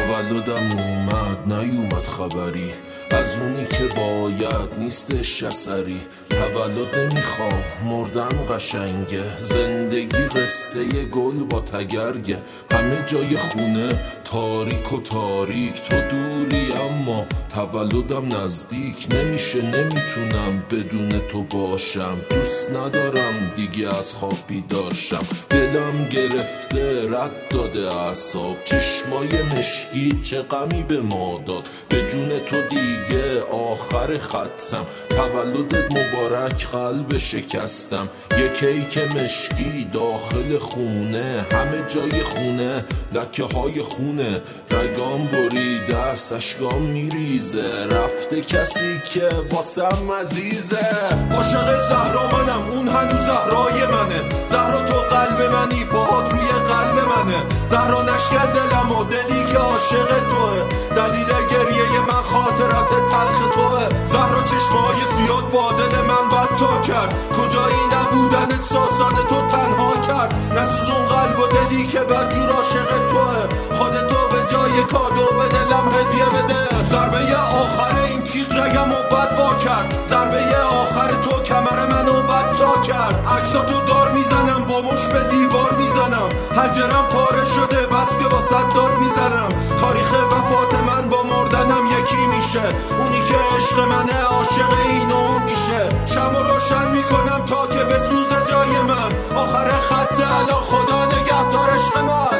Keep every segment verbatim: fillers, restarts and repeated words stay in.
تولدم اومد نیومد خبری، از اونی که باید نیستش اثری. تولد نمیخوام مردن قشنگه، زندگی قصه گل با تگرگه. همه جای خونه تاریک و تاریک، تو دوری اما تولدم نزدیک. نمیشه نمیتونم بدون تو باشم، دوست ندارم دیگه از خواب بیدار شم. دلم گرفته رد داده اعصاب، چشمای مشکی چه غمی به ما داد. به جون تو دیگه آخر خطم، تولدت مبارک قلب شکستم. یه کیک مشکی داخل خونه، همه جای خونه لکه های خونه. رگام بریده است اشکام میریزه، رفته کسی که واسم عزیزه. عاشق زهرا منم اون هنوز زهرای منه، زهرا تو قلب منی باهات روی قلب منه. زهرا نشکن دلم و دلی که عاشق توه، دلیل گریه من خاطرات تلخ توه. زهرا چشمای زیاد با دل من بد تا کرد، کجایی نبودنت ساسان تو تنها کرد. نسوزون قلب و دلی که بد جور عاشق توه، خودتو به جای کادو به دلم هدیه بده. ضربه آخر این تیغ رگم و بد وا کرد، ضربه آخر تو کمر منو بد تا کرد. عکساتو دار میزنم با مش به دیوار میزنم، حنجرم پاره شده بس که با صد داد میزنم. تاریخ وفات من با مردنم یکی میشه، اونی که عشق منه عاشق این اون میشه. شمو روشن میکنم تا که بسوزه جای من، آخر خط الان خدا نگهدار عشق من.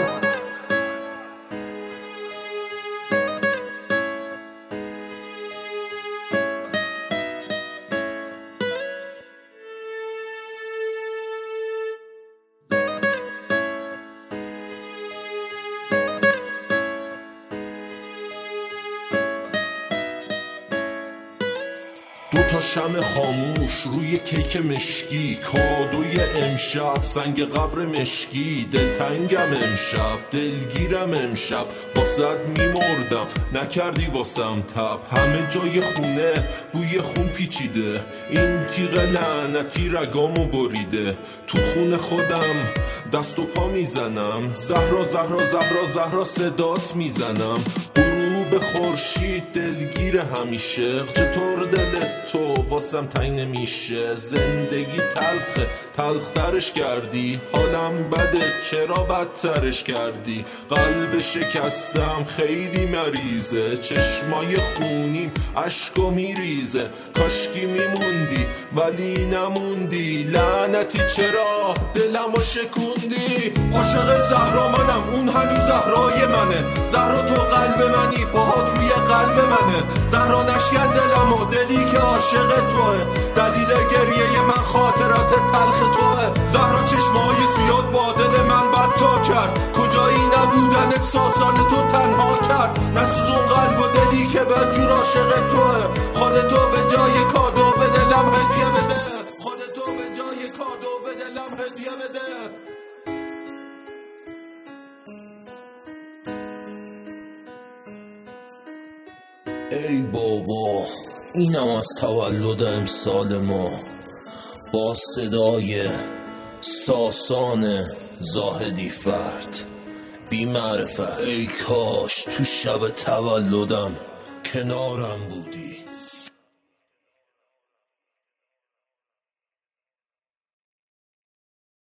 دو تا شمع خاموش روی کیک مشکی، کادوی امشب سنگ قبر مشکی. دلتنگم امشب دلگیرم امشب، واسد میمردم نکردی واسم تب. همه جای خونه بوی خون پیچیده، این تیغ لعنتی رگامو بریده. تو خونه خودم دست و پا میزنم، زهرا زهرا زهرا زهرا صدات میزنم. به خورشید دلگیر همیشه، چطور دلت تو واسم تنگ نمیشه. زندگی تلخه تلخترش کردی، حالم بده چرا بدترش کردی. قلب شکستم خیلی مریضه، چشمای خونیم عشقو میریزه. کاشکی میموندی ولی نموندی، لعنتی چرا دلمو شکوندی. عاشق زهرا منم اون هنوز زهرای منه، زهرا تو قلب منی باهات روی قلب منه. زهرا نشکن دلم و دلی که عاشق توه، دلیل گریه من خاطرات تلخ توه. زهرا چشمای زیاد با دل من بد تا کرد، کجایی نبودنت ساسان تو تنها کرد. نسوزون قلب و دلی که بد جور عاشق توه، خودتو به جای کادو به دلم هدیه بده. خودتو به جای کادو به دلم هدیه بده. ای بابا اینم از تولد امسال ما، با صدای ساسان زاهدی فرد بی معرفت. ای کاش تو شب تولدم کنارم بودی.